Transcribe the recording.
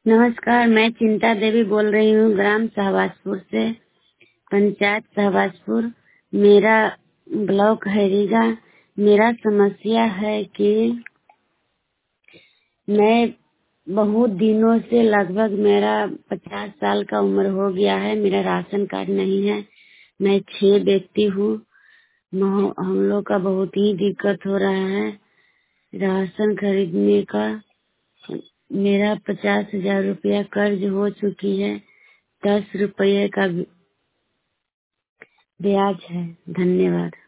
नमस्कार, मैं चिंता देवी बोल रही हूँ ग्राम सहबाजपुर से, पंचायत सहबाजपुर। मेरा ब्लॉक है रीगा। मेरा समस्या है कि मैं बहुत दिनों से, लगभग मेरा 50 साल का उम्र हो गया है, मेरा राशन कार्ड नहीं है। मैं 6 व्यक्ति हूँ। हम लोग का बहुत ही दिक्कत हो रहा है राशन खरीदने का। मेरा 50,000 रुपया कर्ज हो चुकी है। 10 रुपये का ब्याज है। धन्यवाद।